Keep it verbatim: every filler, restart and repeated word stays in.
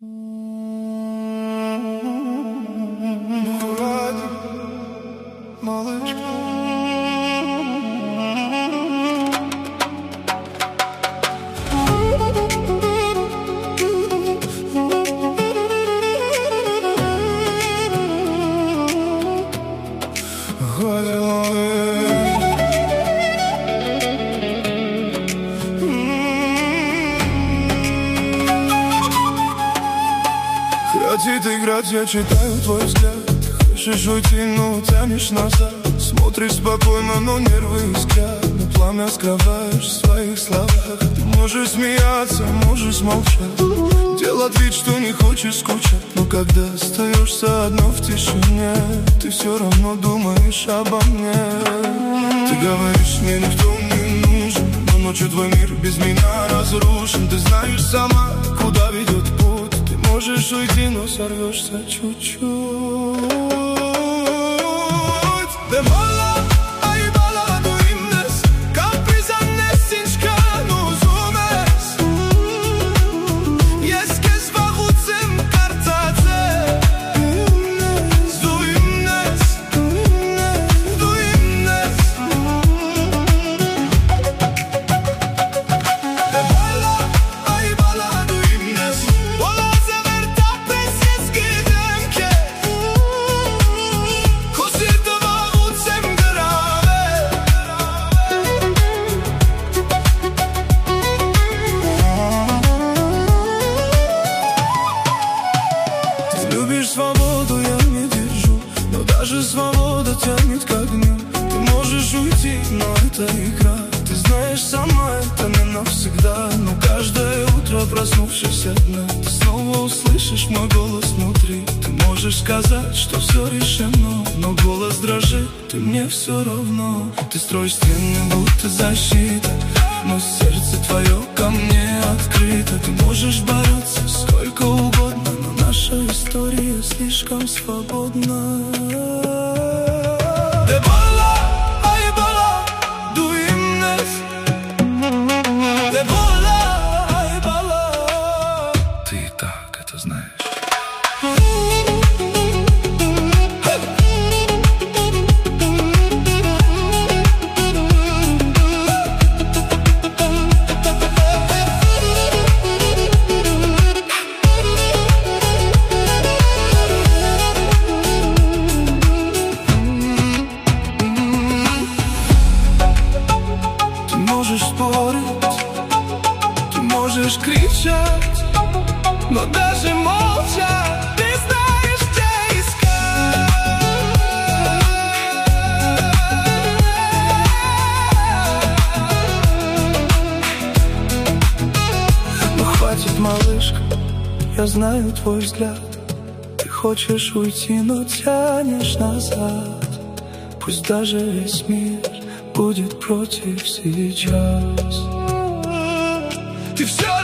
Хватит играть, я читаю твой взгляд. Хочешь уйти, но тянешь назад. Смотришь спокойно, но нервы искрят. Но пламя скрываешь в своих словах. Ты можешь смеяться, можешь молчать, делать вид, что не хочешь скучать. Но когда остаешься одно в тишине, ты все равно думаешь обо мне. Ты говоришь, мне никто не нужен, но ночью твой мир без меня разрушен. Ты знаешь сама, куда ведет путь. Ты можешь уйти, но сорвешься чуть-чуть. Demora, ai bala do imnes, capriza nesinchka no zumes. Jest kes vachutzem kartatze. Du imnes, du imnes. Demora, ai bala do imnes, vola zaverta preses gidemke. Kosirda свободу я не держу, но даже свобода тянет к огню. Ты можешь уйти, но это игра. Ты знаешь сама, это не навсегда. Но каждое утро, проснувшись одна, ты снова услышишь мой голос внутри. Ты можешь сказать, что все решено, но голос дрожит, ты мне все равно. Ты строишь стены, будто защита, но сердце твое ко мне открыто. Ты можешь бороться сколько угодно, но наша история слишком свободна. Дебола, ай бала, du imnes. Дебола, ай бала. Ты и так это знаешь. Можешь спорить, ты можешь кричать, но даже молча ты знаешь, где искать. Ну хватит, малышка, я знаю твой взгляд. Ты хочешь уйти, но тянешь назад. Пусть даже весь мир будет против сейчас. Ты все